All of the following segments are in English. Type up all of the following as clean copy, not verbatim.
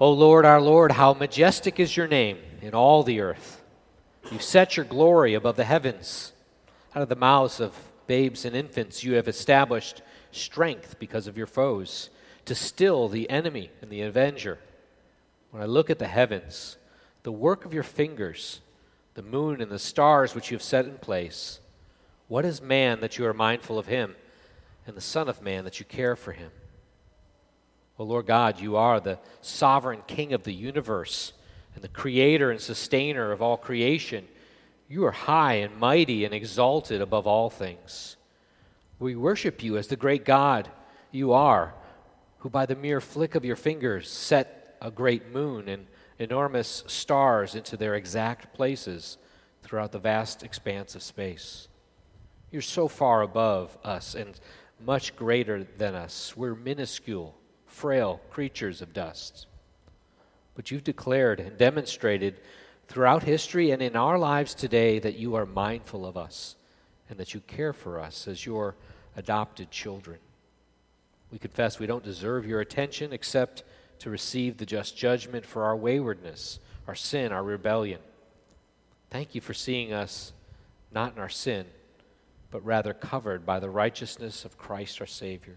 O Lord, our Lord, how majestic is your name in all the earth. You've set your glory above the heavens. Out of the mouths of babes and infants you have established strength because of your foes, to still the enemy and the avenger. When I look at the heavens, the work of your fingers, the moon and the stars which you have set in place, what is man that you are mindful of him, and the Son of Man that you care for him? O Lord God, you are the sovereign King of the universe and the creator and sustainer of all creation. You are high and mighty and exalted above all things. We worship you as the great God you are, who by the mere flick of your fingers set a great moon and enormous stars into their exact places throughout the vast expanse of space. You're so far above us and much greater than us. We're minuscule, frail creatures of dust. But you've declared and demonstrated throughout history and in our lives today that you are mindful of us and that you care for us as your adopted children. We confess we don't deserve your attention except to receive the just judgment for our waywardness, our sin, our rebellion. Thank you for seeing us not in our sin, but rather covered by the righteousness of Christ our Savior.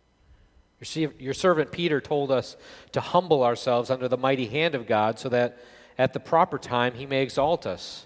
Your servant Peter told us to humble ourselves under the mighty hand of God so that at the proper time he may exalt us.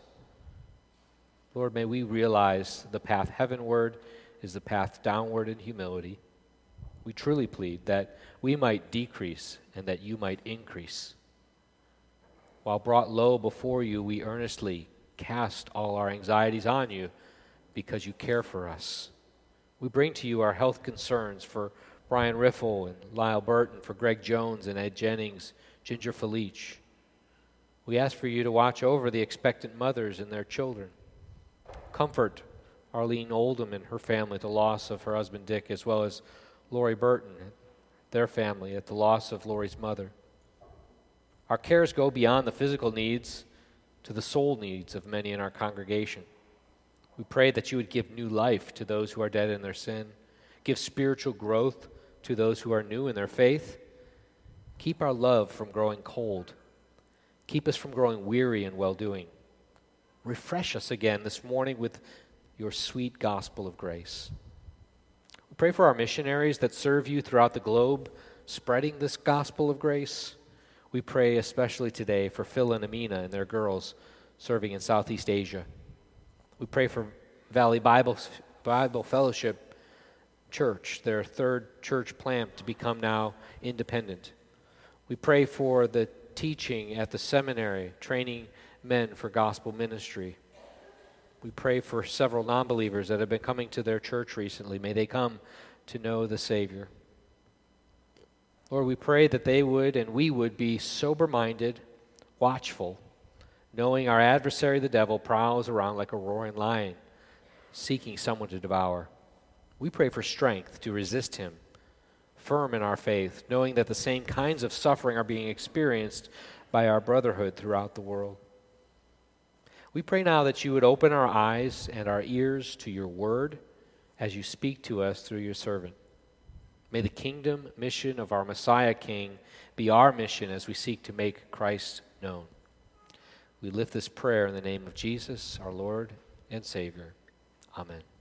Lord, may we realize the path heavenward is the path downward in humility. We truly plead that we might decrease and that you might increase. While brought low before you, we earnestly cast all our anxieties on you because you care for us. We bring to you our health concerns for Brian Riffle and Lyle Burton, for Greg Jones and Ed Jennings, Ginger Felich. We ask for you to watch over the expectant mothers and their children. Comfort Arlene Oldham and her family at the loss of her husband Dick, as well as Lori Burton and their family at the loss of Lori's mother. Our cares go beyond the physical needs to the soul needs of many in our congregation. We pray that you would give new life to those who are dead in their sin, give spiritual growth to those who are new in their faith. Keep our love from growing cold. Keep us from growing weary in well-doing. Refresh us again this morning with your sweet gospel of grace. We pray for our missionaries that serve you throughout the globe, spreading this gospel of grace. We pray especially today for Phil and Amina and their girls serving in Southeast Asia. We pray for Valley Bible Fellowship Church, their third church plant to become now independent. We pray for the teaching at the seminary, training men for gospel ministry. We pray for several non-believers that have been coming to their church recently. May they come to know the Savior. Lord, we pray that they would and we would be sober-minded, watchful, knowing our adversary, the devil, prowls around like a roaring lion, seeking someone to devour. We pray for strength to resist him, firm in our faith, knowing that the same kinds of suffering are being experienced by our brotherhood throughout the world. We pray now that you would open our eyes and our ears to your word as you speak to us through your servant. May the kingdom mission of our Messiah King be our mission as we seek to make Christ known. We lift this prayer in the name of Jesus, our Lord and Savior. Amen.